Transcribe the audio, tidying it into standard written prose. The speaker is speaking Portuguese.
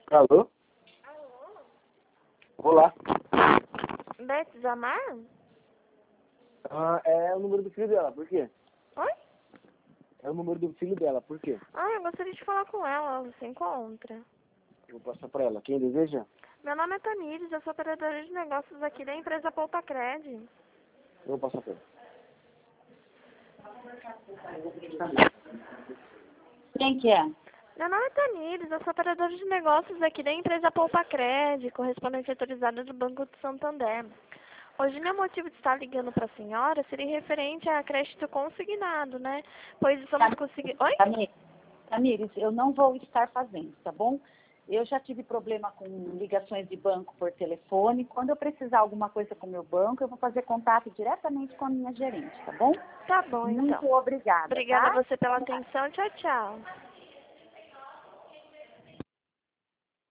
Alô? Olá. Beth Zamar? Ah, é o número do filho dela, por quê? Oi? É o número do filho dela, por quê? Eu gostaria de falar com ela. Você encontra? Eu vou passar pra ela. Quem deseja? Meu nome é Tamires, eu sou operadora de negócios aqui da empresa Poltacred. Eu vou passar pra ela. Quem que é? Meu nome é Tamires, eu sou operadora de negócios aqui da empresa Poltacred, correspondente autorizada do Banco de Santander. Hoje, meu motivo de estar ligando para a senhora seria referente a crédito consignado, né? Pois estamos conseguindo... Oi? Tamires, eu não vou estar fazendo, tá bom? Eu já tive problema com ligações de banco por telefone. Quando eu precisar alguma coisa com o meu banco, eu vou fazer contato diretamente com a minha gerente, tá bom? Tá bom, então. Muito obrigada. Obrigada tá? a você pela atenção. Tchau, tchau.